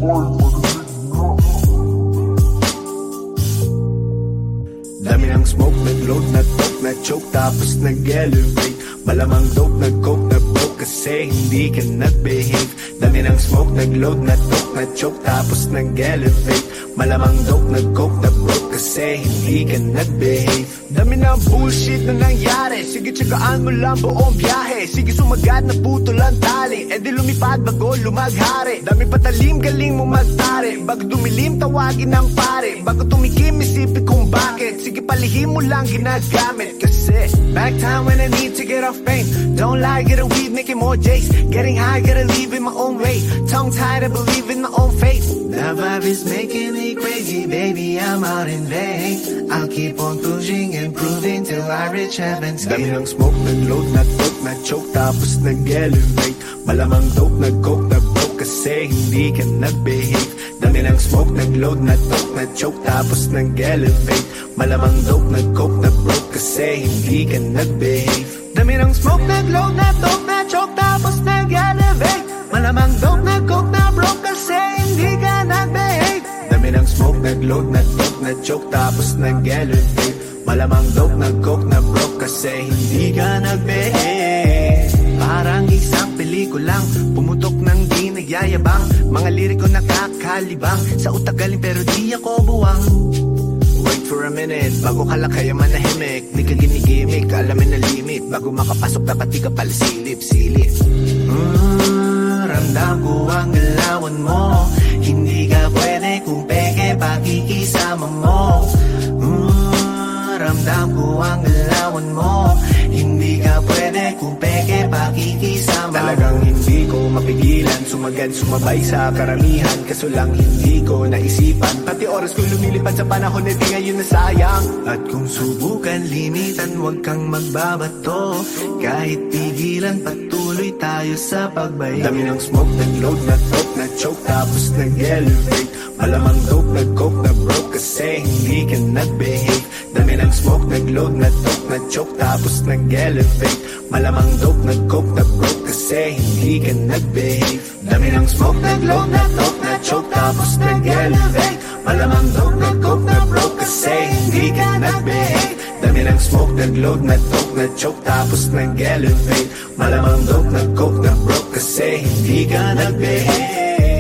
Dami ng smoke, nag-load, nag-talk, na-choke, tapos nag-elevate. Malamang dope, nag-coke, na-broke kasi hindi ka nag-behave. Dami ng smoke, nag-load, nag-talk, na-choke, tapos nag-elevate. Malamang dope, nag-coke, na-broke kasi hindi ka nag-behave. Dami ng bullshit na nangyari, sige tsagaan mo lang buong biyahe. Sige sumagad na puto lang tali, e di lumipad bago lumaghari. Dami patalim, galing mo magtari, bago dumilim tawagin ng pare. Bago tumikim isipin kung bakit, sige palihim mo lang ginagamit. Kasi back time when I need to get off pain. Don't lie, get a weed, making more J's. Getting high, gotta leave in my own way. Tongue tied, I believe in my own faith. The vibe is making me crazy, baby, I'm out in vain. I'll keep on pushing and proving till I reach heaven's gate. Dami ng smoke, nag-load, nag-talk, na-choke, tapos nag-elevate. Malamang dope, nag-coke, na-broke kasi hindi ka nag-behave. Dami ng smoke, nag-load, nag-talk, na-choke, tapos nag-elevate. Malamang dope, nag-coke, na-broke kasi hindi ka nag-behave. Dami ng smoke, nag-load, nag-talk, na-choke, tapos nag-elevate. Malamang dope, nag-coke, na-broke kasi hindi ka nag-behave. Dami ng smoke, nag-load, nag-talk, na-choke, tapos nag-elevate. Malamang dope, nag-coke, na-broke kasi hindi ka nag-behave. Parang isang pelikulang pumutok ng di nagyayabang. Mga liriko nakakalibang, sa utak galing pero di ako buwang. Wait for a minute, bago ka lang kaya manahimik. Di ka ginigimik, alamin na limit. Bago makapasok dapat di ka pala silip. Ramdam ko ang galawan mo, hindi ka pwede kung peke pakikisama mo. Ramdam ko ang galawan mo, hindi ka pwede kung peke pakikisama. Talagang hindi ko mapigilan, sumagad sumabay sa karamihan. Kaso lang hindi ko naisipan, pati oras ko lumilipad sa panahon na di ngayon nasayang. At kung subukan limitan, huwag kang magbabato. Kahit pigilan, patuloy tayo sa pagbayo. Dami ng smoke, nag-load, nag-talk, na-choke, tapos nag-elevate. Malamang dope, nag-coke, na-broke kasi hindi ka nag-behave. Dami ng smoke, nag-load, nag-talk, na-choke, tapos nag-elevate. Malamang dope, nag-coke, na-broke kasi hindi ka nag-behave. Dami ng smoke, nag-load, nag-talk, na-choke, tapos nag-elevate. Malamang dope, nag-coke, na-broke kasi hindi ka nag-behave. Dami ng smoke, nag-load, nag-talk, na-choke, tapos nag-elevate. Malamang dope, nag-coke, na-broke kasi hindi ka nag-behave.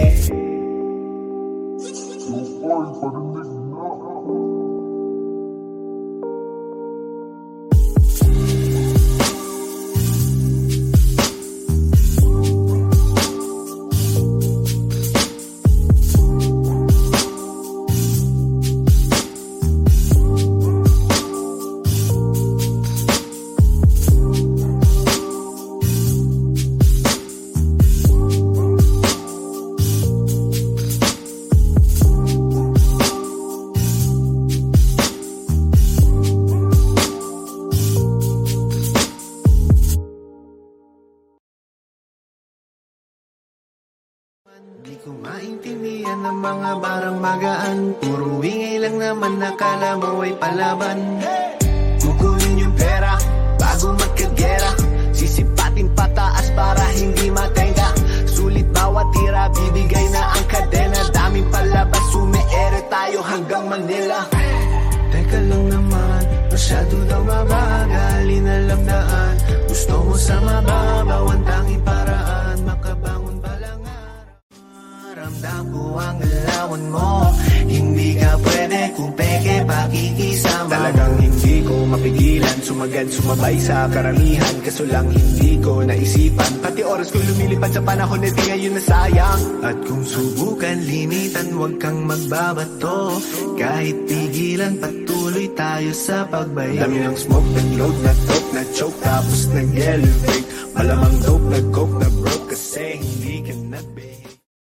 Di ko maintindihan ng mga barang magaan. Puro ingay lang naman, nakala mo ay palaban. Kukunin yung pera bago magkagera, sisipatin pataas para hindi matenda. Sulit bawat tira, bibigay na ang kadena. Daming palabas, sumeere tayo hanggang Manila. Teka lang naman, masyado daw mabagal. Inalam daan, gusto mo sa mababaw. Ang tanging paraan, makabangon balangan. Ramdam ko ang galawan mo, hindi ka pwede kung peke pakikisama. Talagang hindi ko mapigilan, sumagad sumabay sa karamihan. Kaso lang hindi ko naisipan, pati oras ko lumilipad sa panahon na di ngayon nasayang. At kung subukan limitan, huwag kang magbabato. Kahit pigilan, patuloy tayo sa pagbayo. Dami ng smoke, nag-load, nag-talk, na-choke, tapos nag-elevate. Malamang dope, nag-coke, na-broke kasi hindi